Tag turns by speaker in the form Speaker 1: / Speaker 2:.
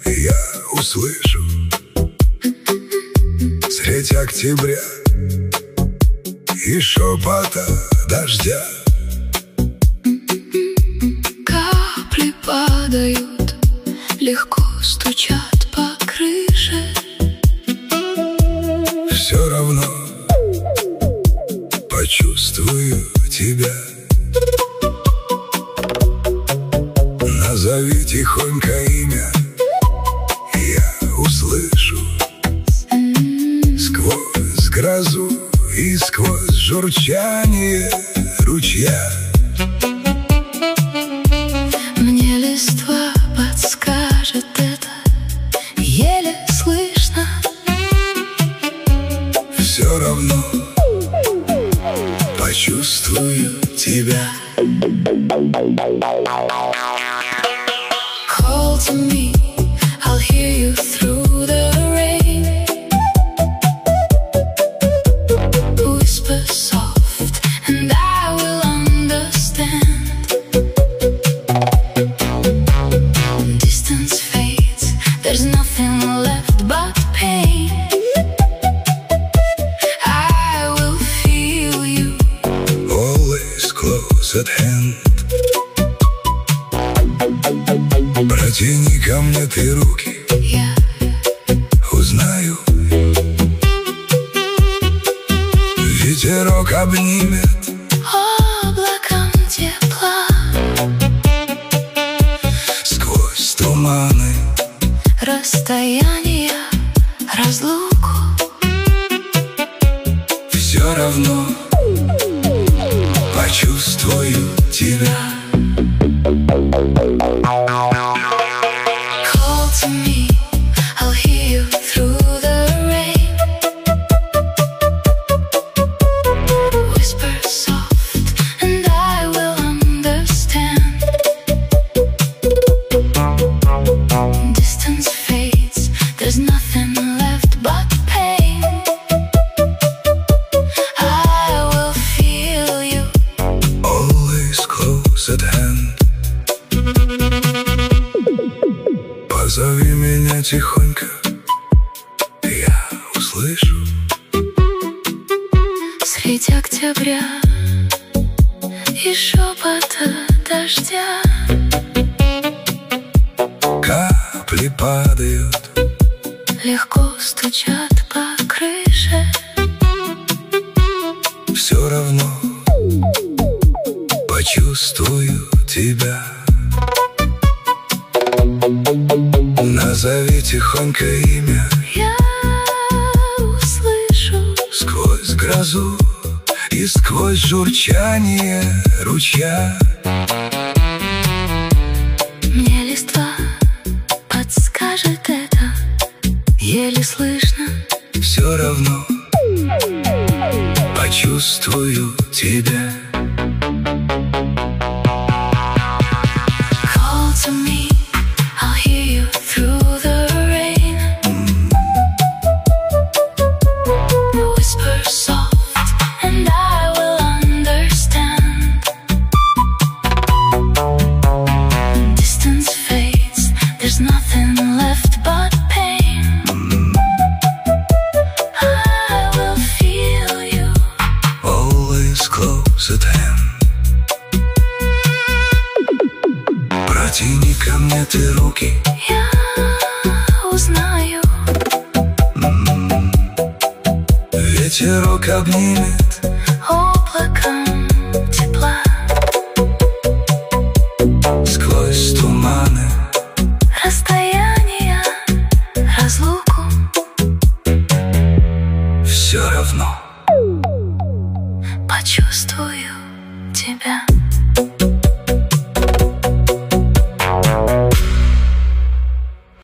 Speaker 1: я услышу средь октября и шепота дождя.
Speaker 2: Капли падают, легко стучат по крыше.
Speaker 1: Все равно почувствую тебя. Назови тихонько имя, я услышу сквозь грозу и сквозь журчание ручья.
Speaker 2: Мне листва подскажет это, еле слышно.
Speaker 1: Все равно почувствую тебя.
Speaker 2: Call to me, I'll hear you through the rain. Whisper soft and I will understand. Distance fades, there's nothing left but pain. I will feel you,
Speaker 1: Always close at hand. Протяни ко мне ты руки,
Speaker 2: я
Speaker 1: узнаю. Ветерок обнимет
Speaker 2: облаком тепла.
Speaker 1: сквозь туманы.
Speaker 2: Расстояние, разлуку.
Speaker 1: Все равно почувствую тебя.
Speaker 2: Call to me, I'll hear you through the rain. Whisper soft and I will understand. Distance fades, there's nothing left but pain. I will feel you,
Speaker 1: Always close at hand. Позови меня тихонько, я услышу
Speaker 2: средь октября и шепота дождя.
Speaker 1: капли падают,
Speaker 2: Легко стучат по крыше.
Speaker 1: все равно почувствую тебя. Назови тихонько имя,
Speaker 2: Я услышу
Speaker 1: сквозь грозу и сквозь журчание ручья.
Speaker 2: мне листва подскажет это, еле слышно.
Speaker 1: Все равно почувствую тебя.
Speaker 2: Call to me, I'll hear you through the rain. Whisper soft and I will understand. Distance fades, there's nothing left but pain. I will feel you,
Speaker 1: Always close at hand. Протяни ко мне ты руки,
Speaker 2: я узнаю.
Speaker 1: ветерок обнимет
Speaker 2: Облаком тепла.
Speaker 1: сквозь туманы.
Speaker 2: Расстояние, разлуку.
Speaker 1: Все равно
Speaker 2: Почувствую тебя.